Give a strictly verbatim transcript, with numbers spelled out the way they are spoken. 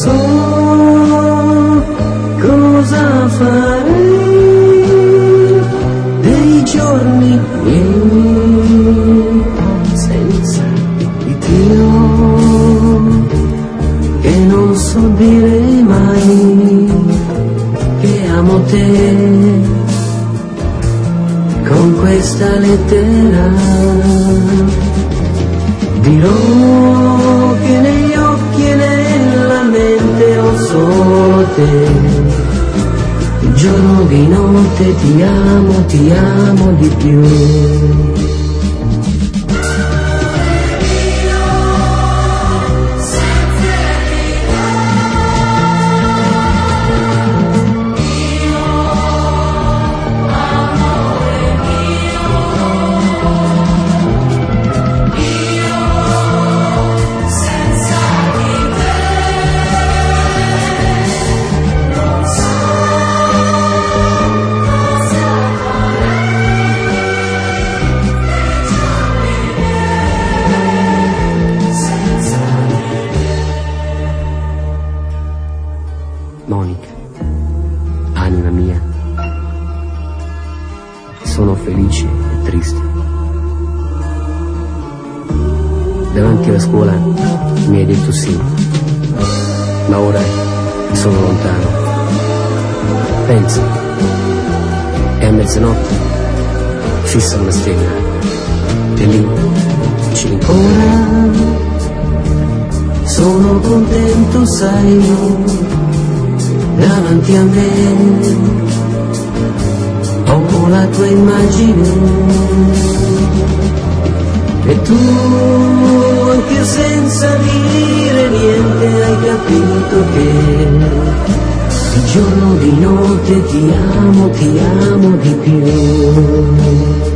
so cosa farei dei giorni miei senza di Dio, che non so dire mai che amo te con questa lettera. Dirò che negli occhi e nella mente ho solo te, di giorno di notte ti amo, ti amo di più. Monica, anima mia, sono felice e triste. Davanti alla scuola mi hai detto sì, ma ora sono lontano. Pensa, è a mezzanotte, fissa una stella, e lì ci rincontriamo. Ora sono contento, sai, davanti a me ho la tua immagine, e tu anche senza dire niente hai capito che di giorno di notte ti amo, ti amo di più.